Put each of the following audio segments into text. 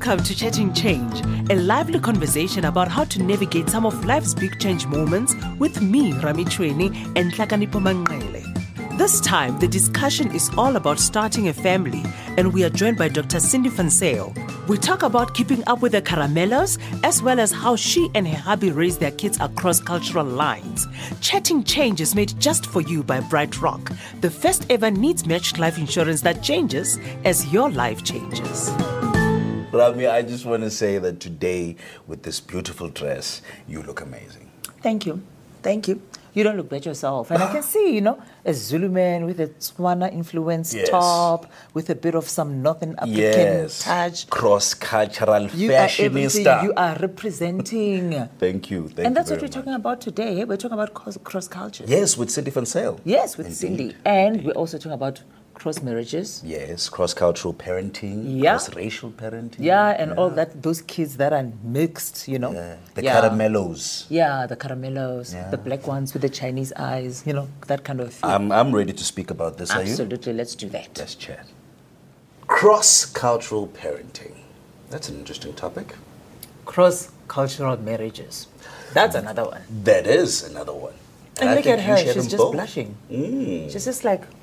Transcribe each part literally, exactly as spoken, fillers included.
Welcome to Chatting Change, a lively conversation about how to navigate some of life's big change moments with me, Rami Chweni, and Tlhakanipho Manqele. This time, the discussion is all about starting a family, and we are joined by Doctor Cindy Van Zyl. We talk about keeping up with the Caramellos, as well as how she and her hubby raise their kids across cultural lines. Chatting Change is made just for you by Bright Rock, the first ever needs-matched life insurance that changes as your life changes. Rami, I just want to say that today, with this beautiful dress, you look amazing. Thank you. Thank you. You don't look bad yourself. And I can see, you know, a Zulu man with a Tswana influenced Yes. top, with a bit of some Northern African Yes. touch. Cross-cultural You are everything. fashionista. You are representing. Thank you. Thank and that's you what very we're talking much. about today. We're talking about cross, cross cultures. Yes, with Cindy Van Zyl. Yes, with Indeed. Cindy. And we're also talking about cross marriages. Yes, cross-cultural parenting, Yeah. cross-racial parenting. Yeah, and all that, those kids that are mixed, you know. Yeah. The yeah. caramellos. Yeah, the caramellos, Yeah. the black ones with the Chinese eyes, you know, that kind of thing. I'm, I'm ready to speak about this, are you? Absolutely, let's do that. Let's chat. Cross-cultural parenting. That's an interesting topic. Cross-cultural marriages. That's another one. That is another one. And, I look think at you her, share she's them just both. blushing. Mm. She's just like,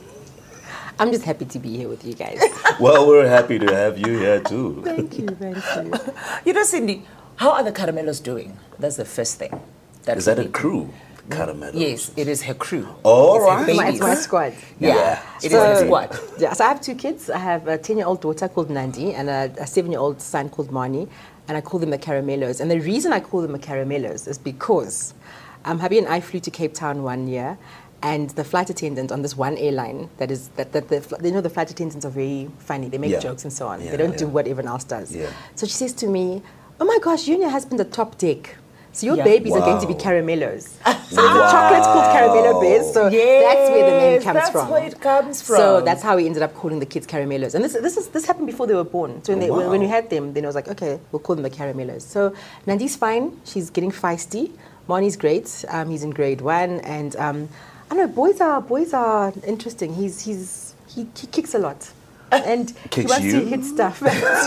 I'm just happy to be here with you guys. Well, we're happy to have you here too. Thank you, thank you. you know, Cindy, how are the Caramellos doing? That's the first thing. Is that we a need. crew? Caramellos. Yes, it is her crew. All It's her right. babies. My, it's my squad. Yeah, Yeah. it is So- her squad. Yeah, so I have two kids. I have a ten-year-old daughter called Nandi and a, a seven-year-old son called Mani, and I call them the Caramellos. And the reason I call them the Caramellos is because um, hubby and I flew to Cape Town one year, and the flight attendant on this one airline, that is, that, that the, you know, the flight attendants are very funny. They make Yeah. jokes and so on. Yeah, they don't yeah. do what everyone else does. Yeah. So she says to me, "Oh my gosh, you and your husband are top deck. So your Yeah. babies are going to be Wow. Caramellos." So the chocolate's called Caramello Bears. So that's where the name Yes, comes that's from. where it comes from. So that's how we ended up calling the kids Caramellos. And this this is this happened before they were born. So when, they, when, Wow. when we had them, then I was like, okay, we'll call them the Caramellos. So Nandi's fine. She's getting feisty. Marnie's great. Um, he's in grade one. And um, I don't know, boys are boys are interesting. He's he's he, he kicks a lot. And he Kicks wants you? to hit stuff.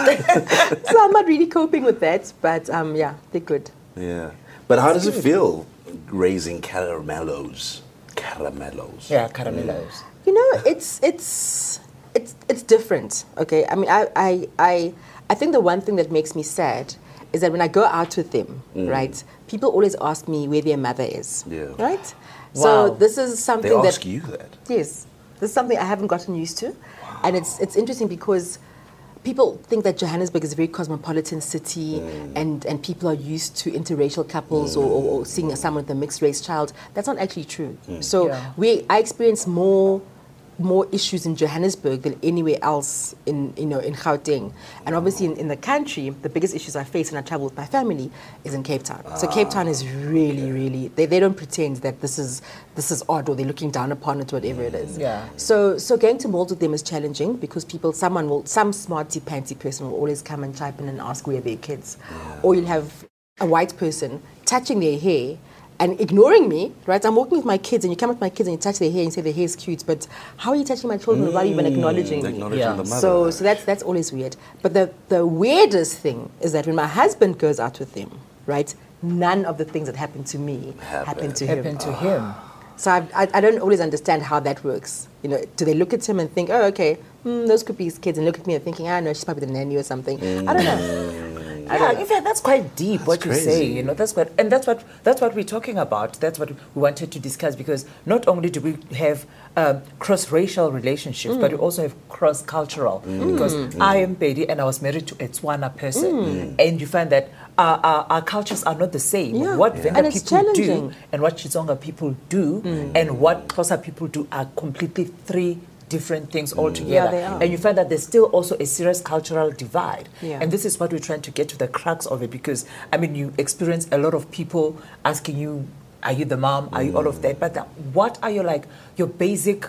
So I'm not really coping with that. But um, yeah, they're good. Yeah. But how does it feel raising caramellos? Caramellos. Yeah, Caramellos. You know, it's it's it's it's different. Okay, I mean, I I I I think the one thing that makes me sad is that when I go out with them, right, people always ask me where their mother is. Yeah. Right. Wow. So this is something They that ask you that. yes, this is something I haven't gotten used to, and it's it's interesting because people think that Johannesburg is a very cosmopolitan city, Mm. and, and people are used to interracial couples or, or, or seeing someone with a mixed race child. That's not actually true. Mm. So Yeah. we I experience more more issues in Johannesburg than anywhere else in you know in Gauteng, and obviously in, in the country the biggest issues I face when I travel with my family is in Cape Town. So Cape Town is really really they, they don't pretend that this is this is odd or they're looking down upon it, whatever it is. Yeah. So so going to malls with them is challenging because people someone will some smarty panty person will always come and type in and ask where their kids, or you'll have a white person touching their hair and ignoring me, right? I'm walking with my kids, and you come with my kids and you touch their hair and you say their hair is cute, but how are you touching my children without even acknowledging me? Acknowledging Yeah. the mother. So, so that's that's always weird. But the the weirdest thing is that when my husband goes out with them, right? None of the things that happen to me Happen. happen to Happened him. to him. So I, I I don't always understand how that works. You know, do they look at him and think, oh, okay, hmm, those could be his kids, and look at me and thinking, ah, no, she's probably the nanny or something. I don't know. Yeah, in fact, that's quite deep. what you say, crazy. you know, that's what, and that's what that's what we're talking about. That's what we wanted to discuss because not only do we have um, cross-racial relationships, but we also have cross-cultural. Because I am Betty, and I was married to a Tswana person, and you find that our, our, our cultures are not the same. Yeah. What Yeah. Venda And it's people do challenging. and what Chitsonga people do, and what Xhosa people do are completely three different things altogether. they are. And you find that there's still also a serious cultural divide. Yeah. And this is what we're trying to get to the crux of it because, I mean, you experience a lot of people asking you, are you the mom? Are you all of that? But uh, what are your, like, your basic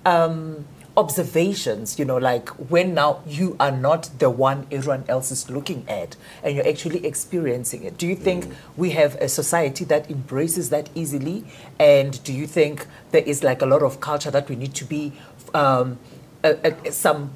um, observations, you know, like when now you are not the one everyone else is looking at and you're actually experiencing it? Do you think mm. we have a society that embraces that easily? And do you think there is like a lot of culture that we need to be um, uh, uh, some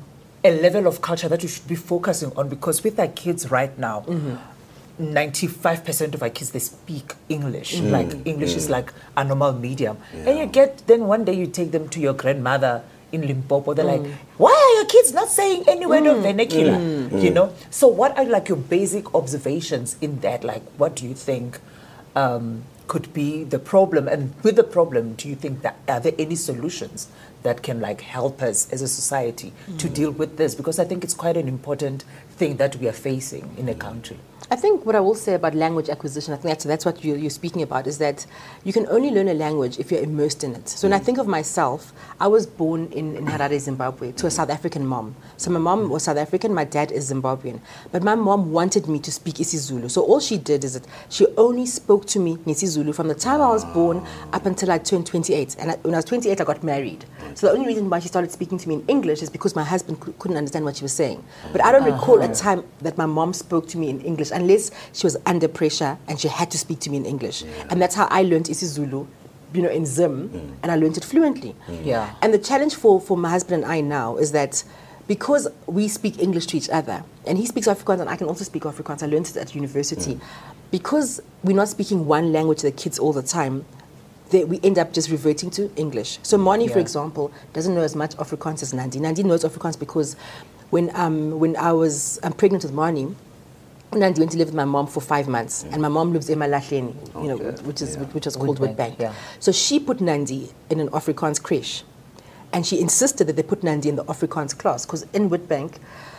a level of culture that we should be focusing on, because with our kids right now, mm-hmm. ninety-five percent of our kids, they speak English. Mm. Like English mm. is like a normal medium. Yeah. And you get, then one day you take them to your grandmother in Limpopo, they're mm. like, why are your kids not saying any word mm. of vernacular? Mm. You know? So what are like your basic observations in that? Like, what do you think um, could be the problem? And with the problem, do you think that, are there any solutions that can like help us as a society mm. to deal with this? Because I think it's quite an important thing that we are facing in a country. I think what I will say about language acquisition, I think that's, that's what you, you're speaking about, is that you can only learn a language if you're immersed in it. So mm. when I think of myself, I was born in, in Harare, Zimbabwe, to a South African mom. So my mom was South African, my dad is Zimbabwean. But my mom wanted me to speak isiZulu. So all she did is that she only spoke to me in isiZulu from the time I was born up until I turned twenty-eight. And I, when I was twenty-eight, I got married. So the only reason why she started speaking to me in English is because my husband c- couldn't understand what she was saying. But I don't uh-huh. recall a time that my mom spoke to me in English, unless she was under pressure and she had to speak to me in English. Yeah. And that's how I learned isiZulu, you know, in Zim, mm. and I learned it fluently. Mm. Yeah. And the challenge for, for my husband and I now is that because we speak English to each other, and he speaks Afrikaans and I can also speak Afrikaans, I learned it at university, mm. because we're not speaking one language to the kids all the time, they, we end up just reverting to English. So Moni, yeah. for example, doesn't know as much Afrikaans as Nandi. Nandi knows Afrikaans because when, um, when I was um, pregnant with Moni, Nandi went to live with my mom for five months, mm. and my mom lives in Malahleni, okay. you know, which is yeah. which was called Witbank. Yeah. So she put Nandi in an Afrikaans creche, and she insisted that they put Nandi in the Afrikaans class, because in Witbank,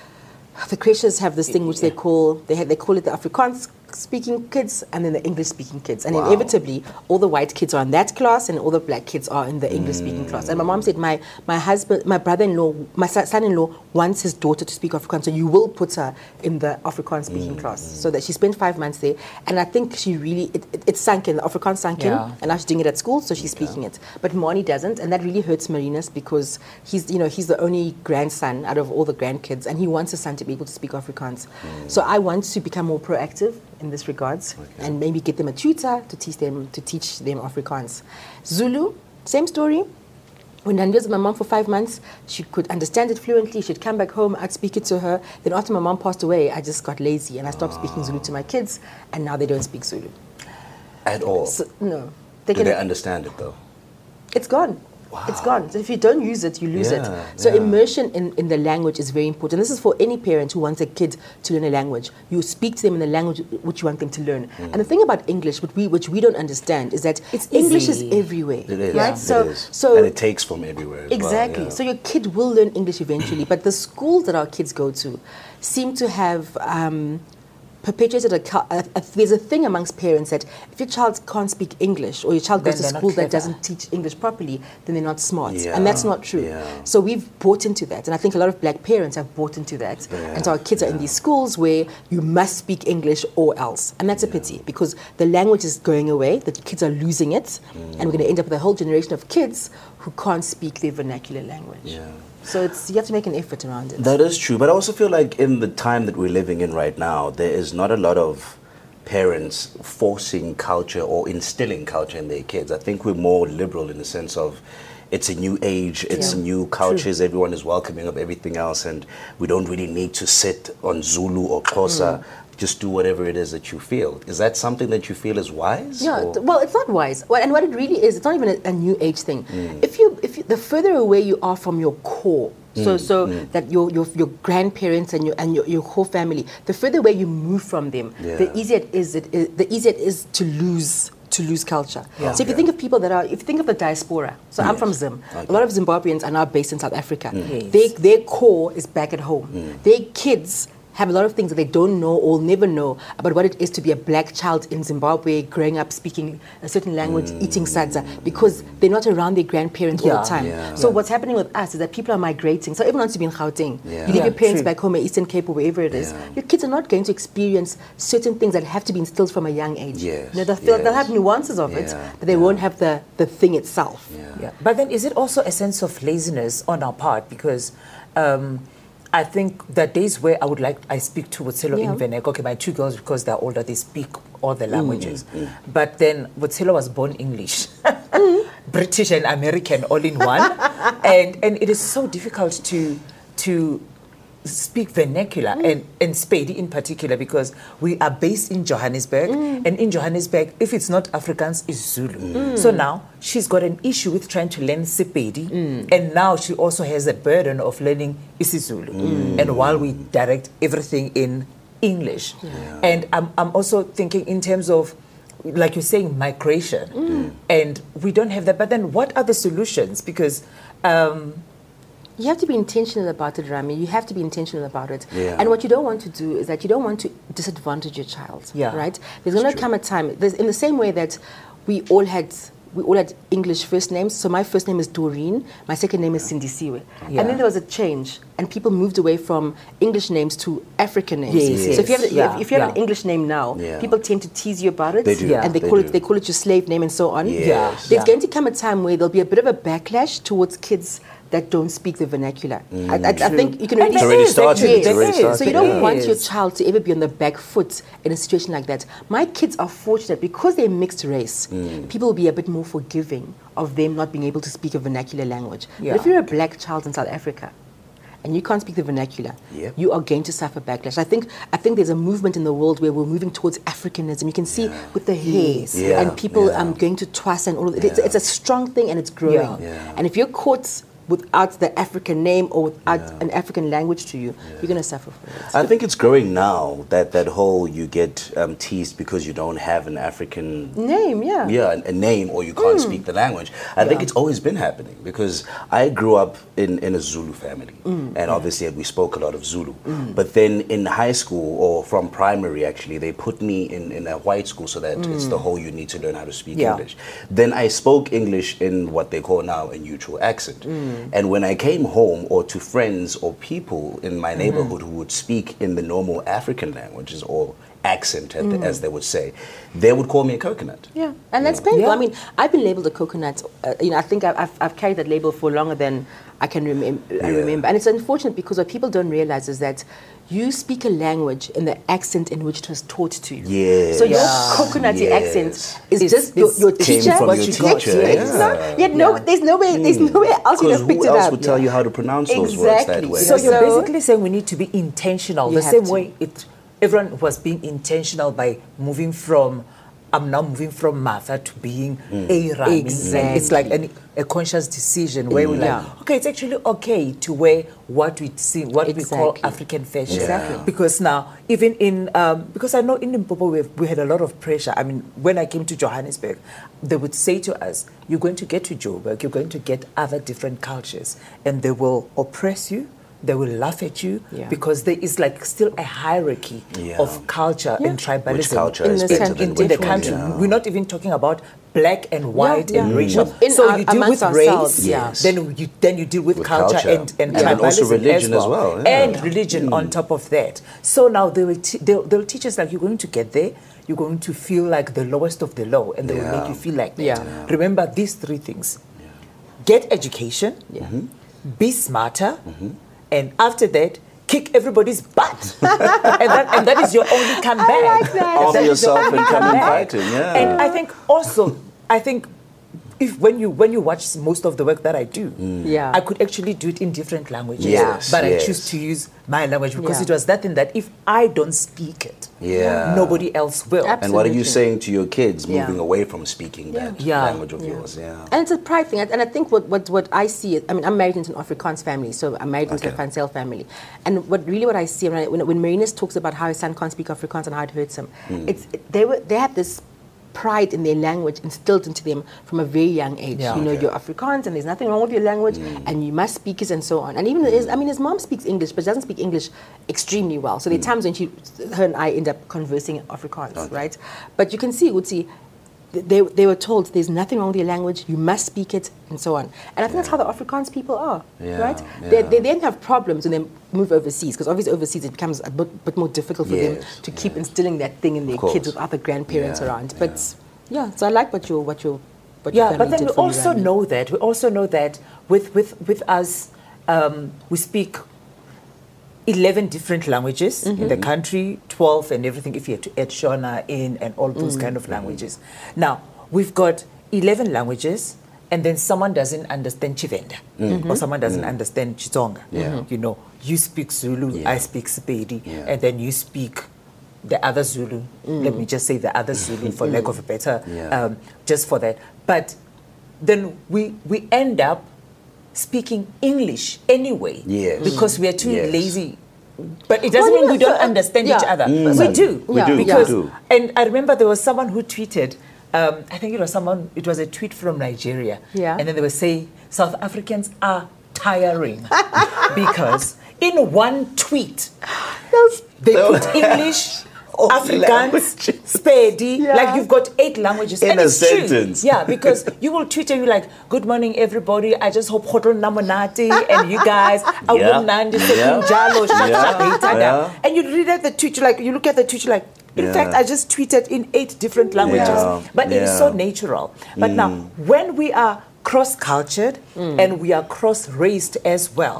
the creches have this thing which yeah. they call they have, they call it the Afrikaans speaking kids and then the English speaking kids, and wow. inevitably all the white kids are in that class and all the black kids are in the English speaking mm. class. And my mom said my my husband my brother-in-law my son-in-law wants his daughter to speak Afrikaans, so you will put her in the Afrikaans speaking mm. class. So that she spent five months there, and I think she really it, it, it sank in, the Afrikaans sank yeah. in, and now she's doing it at school, so she's okay. speaking it. But Moni doesn't, and that really hurts Marinus, because he's you know he's the only grandson out of all the grandkids, and he wants his son to be able to speak Afrikaans. Mm. So I want to become more proactive in this regards, okay. and maybe get them a tutor to teach them to teach them Afrikaans. Zulu, same story. When I lived with my mom for five months, she could understand it fluently. She'd come back home, I'd speak it to her. Then after my mom passed away, I just got lazy and I stopped oh. speaking Zulu to my kids, and now they don't speak Zulu at all. So, no, they do can, they understand it though? It's gone. Wow. It's gone. So if you don't use it, you lose yeah, it. So yeah. immersion in, in the language is very important. This is for any parent who wants a kid to learn a language. You speak to them in the language which you want them to learn. Mm. And the thing about English, which we which we don't understand, is that it's English is everywhere. It is. Right? Yeah. So, it is. so and it takes from everywhere. As exactly. Well, yeah. So your kid will learn English eventually. But the schools that our kids go to seem to have Um, perpetuated a, a, a, there's a thing amongst parents that if your child can't speak English, or your child goes then to school that doesn't teach English properly, then they're not smart. Yeah. And that's not true. Yeah. So we've bought into that, and I think a lot of black parents have bought into that. Yeah. And so our kids yeah. are in these schools where you must speak English or else. And that's yeah. a pity, because the language is going away, the kids are losing it, mm. and we're going to end up with a whole generation of kids who can't speak their vernacular language. Yeah. So it's, you have to make an effort around it. That is true, but I also feel like in the time that we're living in right now, there is not a lot of parents forcing culture or instilling culture in their kids. I think we're more liberal in the sense of it's a new age, it's yeah. new cultures, true. Everyone is welcoming of everything else, and we don't really need to sit on Zulu or Xhosa. Mm. Just do whatever it is that you feel. Is that something that you feel is wise? Yeah, or? well, it's not wise. Well, and what it really is, it's not even a, a new age thing. Mm. If you, if you, the further away you are from your core, so, mm. so mm. that your, your your grandparents and your and your, your whole family, the further away you move from them, yeah. the easier it is. It is the easier it is to lose. to lose culture. Yeah. So if you Yeah. think of people that are, if you think of the diaspora, so yes. I'm from Zim, okay. a lot of Zimbabweans are now based in South Africa. Mm. Yes. They, their core is back at home. Mm. Their kids have a lot of things that they don't know or never know about what it is to be a black child in Zimbabwe, growing up speaking a certain language, mm. eating sadza, because they're not around their grandparents Yeah. all the time. Yeah. So Yeah. what's happening with us is that people are migrating. So everyone wants to be in Gauteng. Yeah. You leave Yeah, your parents true. back home in Eastern Cape or wherever it is. Yeah. Your kids are not going to experience certain things that have to be instilled from a young age. Yes. You know, they'll, feel, they'll Yes. have nuances of it, Yeah. but they Yeah. won't have the, the thing itself. Yeah. Yeah. But then is it also a sense of laziness on our part? Because um, I think there are days where I would like, I speak to Wotselo Yeah. in Venek. Okay, my two girls, because they're older, they speak all the languages. mm. But then Wotselo was born English. British and American all in one. and and it is so difficult to to speak vernacular, mm. and, and Sepedi in particular, because we are based in Johannesburg, mm. and in Johannesburg, if it's not Afrikaans, it's Zulu. Mm. So now she's got an issue with trying to learn Sepedi, mm. and now she also has a burden of learning isiZulu. Mm. And while we direct everything in English, yeah. and I'm, I'm also thinking in terms of, like you're saying, migration, mm. and we don't have that. But then what are the solutions? Because um, you have to be intentional about it, Rami. You have to be intentional about it. Yeah. And what you don't want to do is that you don't want to disadvantage your child, yeah. right? There's going to come a time, there's, in the same way that we all had we all had English first names. So my first name is Doreen, my second name is Sindisiwe. Yeah. And then there was a change, and people moved away from English names to African names. Yes, yes. So if you have, yeah. if, if you have yeah. an English name now, yeah. people tend to tease you about it, they do. Yeah. and they, they call do. it they call it your slave name and so on. Yes. Yeah. There's yeah. going to come a time where there'll be a bit of a backlash towards kids that don't speak the vernacular. Mm. I, I, I think you can already It's already started. Yes. It's already started. So you don't yeah. want your child to ever be on the back foot in a situation like that. My kids are fortunate because they're mixed race. Mm. People will be a bit more forgiving of them not being able to speak a vernacular language. Yeah. But if you're a black child in South Africa and you can't speak the vernacular, yep. you are going to suffer backlash. I think I think there's a movement in the world where we're moving towards Africanism. You can see Yeah. with the hair Yeah. and people Yeah. um, going to Twas and all of it. Yeah. It's, it's a strong thing and it's growing. Yeah. Yeah. And if you're caught without the African name or without Yeah. an African language to you, you're going to suffer for it. I think it's growing now, that, that whole you get um, teased because you don't have an African Name, yeah. yeah, a, a name, or you can't speak the language. I think Yeah. it's always been happening, because I grew up in, in a Zulu family, and obviously we spoke a lot of Zulu. But then in high school, or from primary actually, they put me in, in a white school so that it's the whole you need to learn how to speak Yeah. English. Then I spoke English in what they call now a neutral accent. And when I came home, or to friends or people in my neighborhood who would speak in the normal African languages or accent, as they- as they would say, they would call me a coconut. Yeah, and that's painful. Yeah. I mean, I've been labeled a coconut. Uh, you know, I think I've, I've, I've carried that label for longer than I can remem- I Yeah. remember. And it's unfortunate because what people don't realize is that you speak a language in the accent in which it was taught to you. Yes. So your Yeah. coconutty Yes. accent is It's- just your, it's- your it came teacher. from what your you teacher, got. yeah. It's not, yet no, Yeah. there's no way, there's nowhere else you Because have picked who it else up. would tell you how to pronounce those Exactly. words that way? So Yeah. you're So- basically saying we need to be intentional. You The have same to. way it, everyone was being intentional by moving from, I'm now moving from Martha to being a Rami. Exactly. It's like an, a conscious decision where we're like, Yeah. okay, it's actually okay to wear what we see, what we call Exactly. African fashion. Exactly. Because now, even in, um, because I know in Limpopo we, we had a lot of pressure. I mean, when I came to Johannesburg, they would say to us, you're going to get to Joburg, you're going to get other different cultures, and they will oppress you. They will laugh at you Yeah. because there is like still a hierarchy Yeah. of culture Yeah. and tribalism Which culture In is the better cen- than in, in the which one? country. Yeah. We're not even talking about black and white yeah. and Mm. racial. Within so our- you deal amongst with race, ourselves, yeah. then you then you deal with, With culture, culture. and and And then also tribalism religion as as well, well, yeah. and religion on top of that. So now they will t- they'll, they'll teach us like you're going to get there. You're going to feel like the lowest of the low, and they will Yeah. make you feel like that. Yeah. Yeah. Remember these three things: get education, Yeah. be smarter, and after that, kick everybody's butt. and, that, and that is your only comeback. I like that. Arm That is your yourself only and come and comeback. fight him, yeah. And I think also, I think if when you when you watch most of the work that I do, Yeah. I could actually do it in different languages. Yes, but I yes. choose to use my language because Yeah. it was that thing that if I don't speak it, Yeah. nobody else will. Absolutely. And what are you saying to your kids Yeah. moving away from speaking that Yeah. language of Yeah. yours? Yeah. And it's a pride thing. And I think what, what, what I see, I mean, I'm married into an Afrikaans family, so I'm married into Okay. a Van Zyl family. And what really what I see, when, I, when, when Marinus talks about how his son can't speak Afrikaans and how it hurts him, it's, it, they, were, they have this pride in their language instilled into them from a very young age. Yeah. You know, Okay. you're Afrikaans and there's nothing wrong with your language and you must speak it and so on. And even, his, I mean, his mom speaks English, but she doesn't speak English extremely well. So there are times when she, her and I end up conversing in Afrikaans, Okay. right? But you can see, Uti, they, they were told there's nothing wrong with your language, you must speak it, and so on. And I think that's how the Afrikaans people are, Yeah, right? yeah. They, they then have problems when they move overseas, because obviously overseas it becomes a bit, bit more difficult for them Yes, to keep instilling that thing in their course. kids with other grandparents Yeah, around. But yeah. so I like what you what you what your Yeah, family but then did we for you, also Rami. know that we also know that with with with us, um, we speak eleven different languages in the country, twelve and everything. If you had to add Shona in and all those kind of languages, now we've got eleven languages. And then someone doesn't understand Chivenda, or someone doesn't understand Chitsonga. Yeah. You know, you speak Zulu, Yeah. I speak Sepedi, Yeah. and then you speak the other Zulu. Let me just say the other Zulu for lack of a better, Yeah. um, just for that. But then we we end up speaking English anyway, Yes. because we are too Yes. lazy. But it doesn't Well, mean we yeah, don't so, uh, understand yeah. each other. Mm. We do. We Yeah. do. Because, we do. and I remember there was someone who tweeted, um, I think it was someone, it was a tweet from Nigeria. Yeah. And then they were saying, South Africans are tiring because in one tweet, they put English, All Afrikaans, languages. Spedi, Yeah. like you've got eight languages. In and a it's true. sentence. Yeah, because you will tweet and you're like, good morning everybody, I just hope Hotel Namonati and you guys are Yeah. Wumnandi, Yeah. Sekunjalo, Yeah. Shasha, Yeah. and you read at the tweet, you're like, you look at the tweet, you're like, in Yeah. fact, I just tweeted in eight different languages. Yeah. But it is so Yeah. natural. But now, when we are cross-cultured and we are cross-raced as well,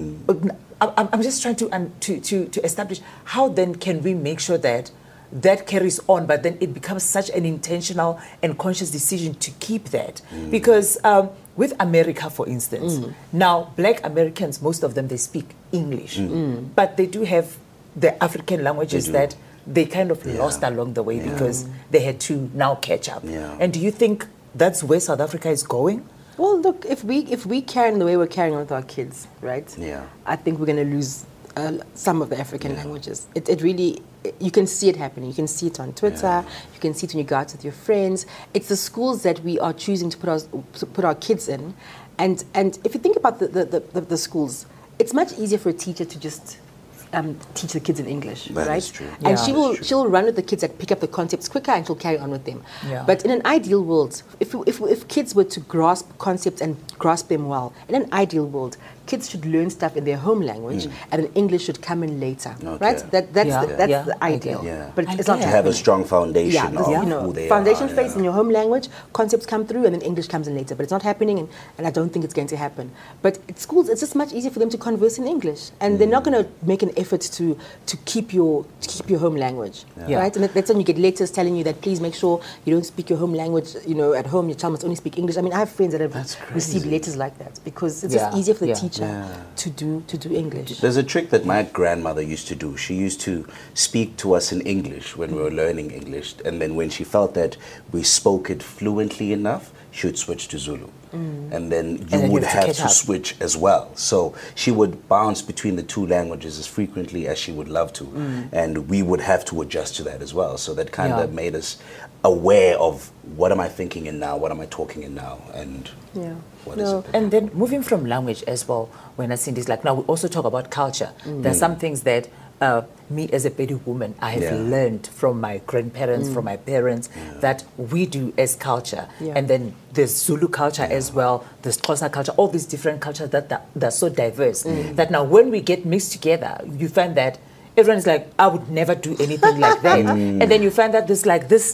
I- I'm just trying to, um, to, to, to establish how then can we make sure that that carries on, but then it becomes such an intentional and conscious decision to keep that. Because um, with America, for instance, now black Americans, most of them, they speak English, but they do have the African languages do. that they kind of Yeah. lost along the way Yeah. because they had to now catch up. Yeah. And do you think that's where South Africa is going? Well, look, if we if we carry on the way we're carrying on with our kids, right? Yeah. I think we're going to lose uh, some of the African languages. It, it really, you can see it happening. You can see it on Twitter. Yeah. You can see it when you go out with your friends. It's the schools that we are choosing to put our to put our kids in, and and if you think about the the, the, the, the schools, it's much easier for a teacher to just um, teach the kids in English, That right? is true. And Yeah. she That will is true. she'll run with the kids that pick up the concepts quicker, and she'll carry on with them. Yeah. But in an ideal world, if, if, if kids were to grasp concepts and grasp them well, in an ideal world, kids should learn stuff in their home language, and then English should come in later, Okay. right? That, that's Yeah. the, that's Yeah. the ideal. Yeah. But I it's not get To it. have a happening. strong foundation Yeah, of this, you know, who they foundation are. phase yeah. in your home language, concepts come through, and then English comes in later. But it's not happening, and, and I don't think it's going to happen. But at schools, it's just much easier for them to converse in English, and they're not going to make an effort to to keep your to keep your home language, Yeah. right? And that- that's when you get letters telling you that please make sure you don't speak your home language. You know, at home your child must only speak English. I mean, I have friends that have That's received crazy. letters like that because it's Yeah. just easier for the Yeah. teacher Yeah. to do to do English. There's a trick that my grandmother used to do. She used to speak to us in English when we were learning English, and then when she felt that we spoke it fluently enough, she would switch to Zulu. And then you then you would have to have catch to up. switch as well. So she would bounce between the two languages as frequently as she would love to. And we would have to adjust to that as well. So that kind Yeah. of made us aware of what am I thinking in now, what am I talking in now, and Yeah. what is No. it. And then moving from language as well, when I see this, like now we also talk about culture. There are some things that uh, me as a Pedi woman, I have Yeah. learned from my grandparents, from my parents, that we do as culture. Yeah. And then there's Zulu culture as well, there's Xhosa culture, all these different cultures that, that, that are so diverse. That now when we get mixed together, you find that everyone is like, I would never do anything like that. And then you find that there's like this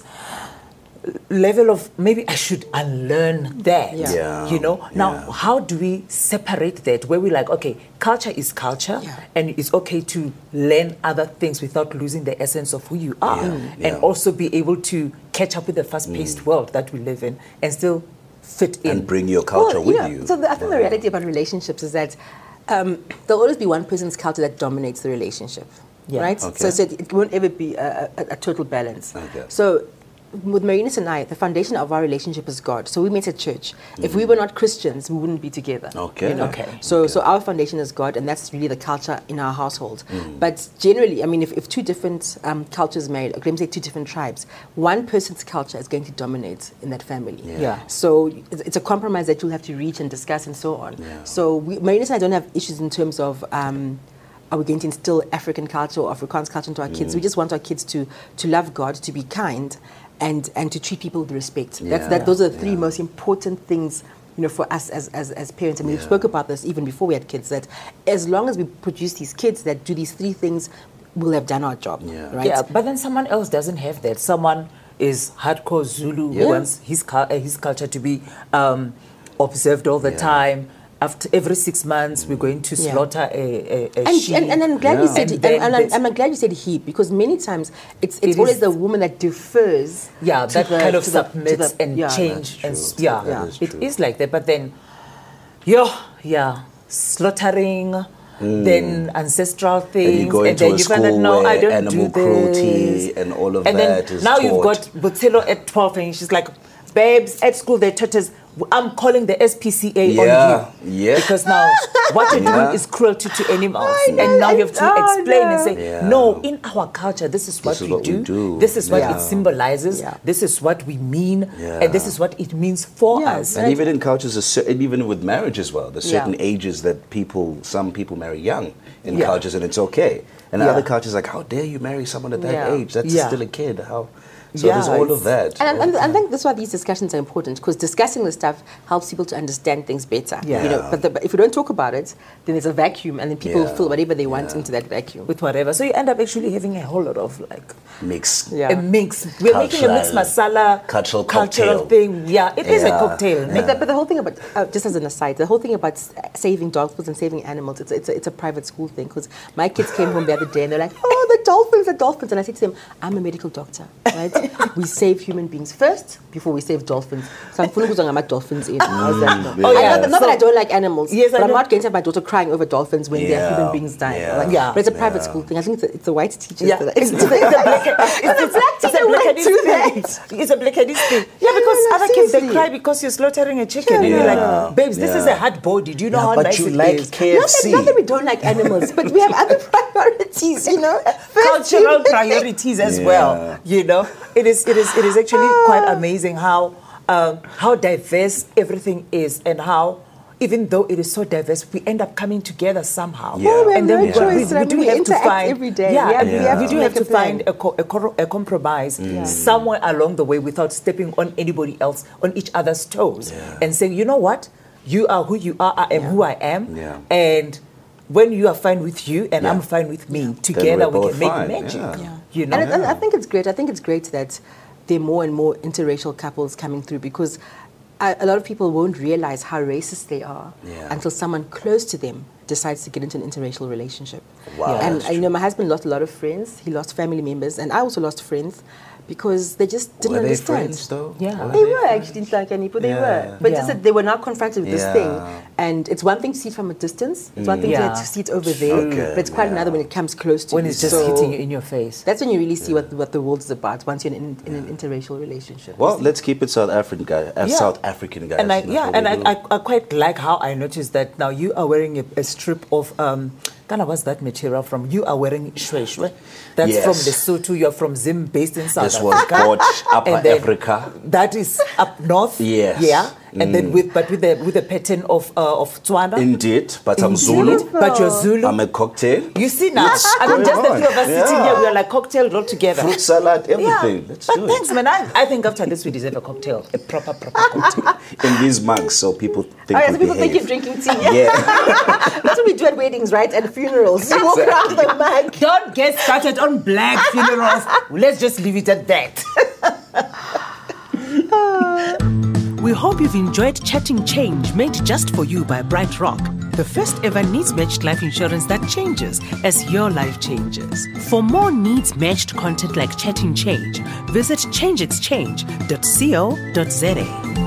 level of maybe I should unlearn that. Yeah. Yeah, You know? Now, yeah. how do we separate that where we're like, okay, culture is culture Yeah. and it's okay to learn other things without losing the essence of who you are Yeah, and yeah. also be able to catch up with the fast-paced world that we live in and still fit in. And bring your culture Well, with yeah. you. So the, I think the reality about relationships is that um, there'll always be one person's culture that dominates the relationship, Yeah. right? Okay. So, so it, it won't ever be a, a, a total balance. Okay. So with Marinus and I, the foundation of our relationship is God. So we met at church. If we were not Christians, we wouldn't be together. Okay. you know? Okay. So, so our foundation is God, and that's really the culture in our household. But generally, I mean, if, if two different um, cultures married, or let me say two different tribes, one person's culture is going to dominate in that family. Yeah. Yeah. So it's, it's a compromise that you'll have to reach and discuss and so on. Yeah. So we, Marinus and I don't have issues in terms of um, are we going to instill African culture or Afrikaans culture into our kids. We just want our kids to, to love God, to be kind, and, and to treat people with respect. That's, Yeah. that, those are the three Yeah. most important things, you know, for us as, as, as parents. And we Yeah. spoke about this even before we had kids, that as long as we produce these kids that do these three things, we'll have done our job. Yeah. Right? Yeah, but then someone else doesn't have that. Someone is hardcore Zulu Yeah. who wants his, cul- uh, his culture to be um, observed all the Yeah. time. After every six months, we're going to Yeah. slaughter a, a, a And, sheep. and, and I'm glad you Yeah. said, And and, then and, there's- I'm, I'm glad you said he, because many times it's, it's It always is- the woman that defers. yeah, to that the- kind of to the- to submits the- and yeah. change. And, That's s- true. yeah, That is it true. is like that. But then, yeah, yeah, slaughtering then ancestral things, And you go and into then a you find out, school no, I where don't animal do cruelty this. and all of and that then is now you've taught. got Botselo at twelve, and she's like, babes, at school they taught us, I'm calling the S P C A Yeah, on you. yeah. Because now what you're Yeah. doing is cruelty to animals. I know, And now you have to I explain and know. say, Yeah. no, in our culture, this is what, This is we, what we do. do. This is what Yeah. it symbolizes. Yeah. This is what we mean. Yeah. And this is what it means for Yeah. us. And even in cultures, there's cer- and even with marriage as well, there's Yeah. certain ages that people, some people marry young in Yeah. cultures, and it's okay. And Yeah. other cultures, like, how dare you marry someone at that Yeah. age? That's Yeah. still a kid. How? So Yeah, there's all it's- of that. And, and, and I think that's why these discussions are important, because discussing this stuff helps people to understand things better. Yeah. You know, but, the, but if we don't talk about it, then there's a vacuum, and then people Yeah. fill whatever they want Yeah. into that vacuum. With whatever. So you end up actually having a whole lot of like Mix. Yeah. a mix. We're making a mixed Cultural- masala cultural cultural cocktail. thing. Yeah, it is a Yeah. cocktail. But the, but the whole thing about, uh, just as an aside, the whole thing about s- saving dolphins and saving animals, it's, it's, a, it's a private school thing. Because my kids came home the other day and they're like, oh, the dolphins, the dolphins. And I said to them, I'm a medical doctor, right? We save human beings first before we save dolphins. So I'm fully going to dolphins in. I was like, yeah. oh, yeah. Yeah. Not, not that So- I don't like animals, Yes, I but I'm know. not going to have my daughter crying over dolphins when there Yeah. are human beings dying. Yeah. Like, Yeah. But it's a private Yeah. school thing. I think it's a, it's a white teacher. Yeah, it's, it's, it's a black, it's, It's a black it's a teacher black went thing. to that. It's a black thing. Yeah, Yeah, because no, other kids they seriously. cry because you're slaughtering a chicken, and you're Yeah. like, babes, this Yeah. is a hard body. Do you know Yeah, how but nice you it like is? K Not F that, C. not that we don't like animals, but we have other priorities, you know. First, Cultural human- priorities as Yeah. well. You know, it is it is it is actually quite amazing how um, how diverse everything is, and how even though it is so diverse, we end up coming together somehow. Yeah. Well, we have and then no we, got- we, choice. we I mean, do we have to interact find every day. Yeah, Yeah, and we we, have we to do have make to a plan. find a, co- a, cor- a compromise somewhere along the way without stepping on anybody else, on each other's toes, Yeah. and saying, you know what, you are who you are, I am who I am, Yeah. and when you are fine with you and Yeah. I'm fine with me, together we're we both can make fine, magic. yeah. Yeah. You know, And, I- and I think it's great. I think it's great that there are more and more interracial couples coming through, because a, a lot of people won't realize how racist they are Yeah. until someone close to them decides to get into an interracial relationship. Wow, And that's uh, you know, my husband lost a lot of friends. He lost family members, and I also lost friends because they just didn't Were they understand. friends though? Yeah. Were They were actually in Tlakanipo, they Yeah. were. But just Yeah. that they were now confronted with this Yeah. thing. And it's one thing to see it from a distance, it's one thing Yeah. to, to see it over there, Okay, but it's quite yeah. another when it comes close to when you. it's just So hitting you in your face. that's when you really see what, what the world is about, once you're in, in an interracial relationship. Well, let's keep it South African, guy, uh, Yeah. South African guys. And I, That's yeah, what and we I, do. I, I quite like how I noticed that now you are wearing a, a strip of um, kind of what's that material from? You are wearing shweshwe. That's Yes. from Lesotho. You're from Zim, based in South This was Africa. bought Upper And then Africa. That is up north. Yes. Yeah. And then with but with the with the pattern of uh, of Tswana. Indeed, but I'm Indeed. Zulu. But you're Zulu. I'm a cocktail. You see now, I mean, going just the on. few of us sitting Yeah. here, we are like cocktails all together. Fruit salad, everything. Yeah. Let's but do thanks, it. man. I, I think after this we deserve a cocktail, a proper, proper cocktail. In these mugs, so people think Oh, yeah, we so people think behave. you're drinking tea. Yeah. That's what we do at weddings, right? And funerals. You walk around the mug. Don't get started on black funerals. Let's just leave it at that. We hope you've enjoyed Chatting Change, made just for you by Bright Rock, the first ever needs-matched life insurance that changes as your life changes. For more needs-matched content like Chatting Change, visit change exchange dot co dot za.